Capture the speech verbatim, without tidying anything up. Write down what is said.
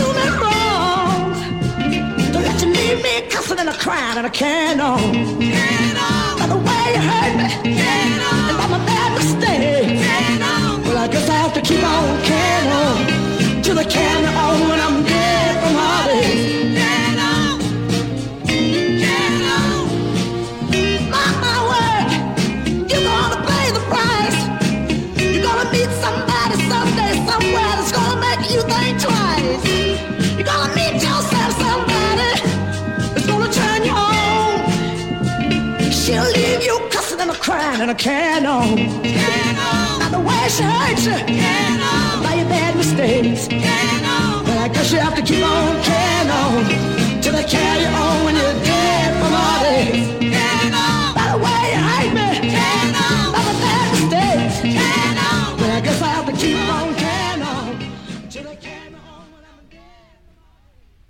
me wrong. Don't let you leave me cussing and a crying and a carrying on. Carrying on. By the way you hurt me. Carrying on. And by my bad mistakes. Carrying on. Well, I guess I have to keep on carrying on. Till they carry me on when I'm dead from heartache. Carrying on. Carrying on. Mark my word. You're gonna pay the price. You're gonna meet somebody someday, somewhere that's gonna make you think twice. You're gonna meet yourself somebody that's gonna turn you on. She'll leave you cussing and a crying and a carrying on. Carrying on. By the way she hurts you. Carrying on. By your bad mistakes. Carrying on. But I guess you have to keep